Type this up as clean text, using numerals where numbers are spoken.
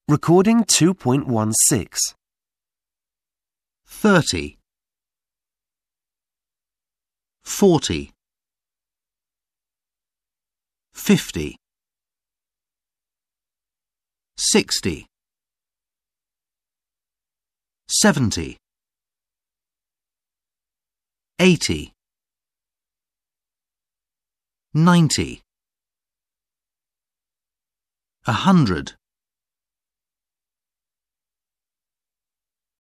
Recording 2.16. 30, 40, 50, 60, 70, 80, 90, 100.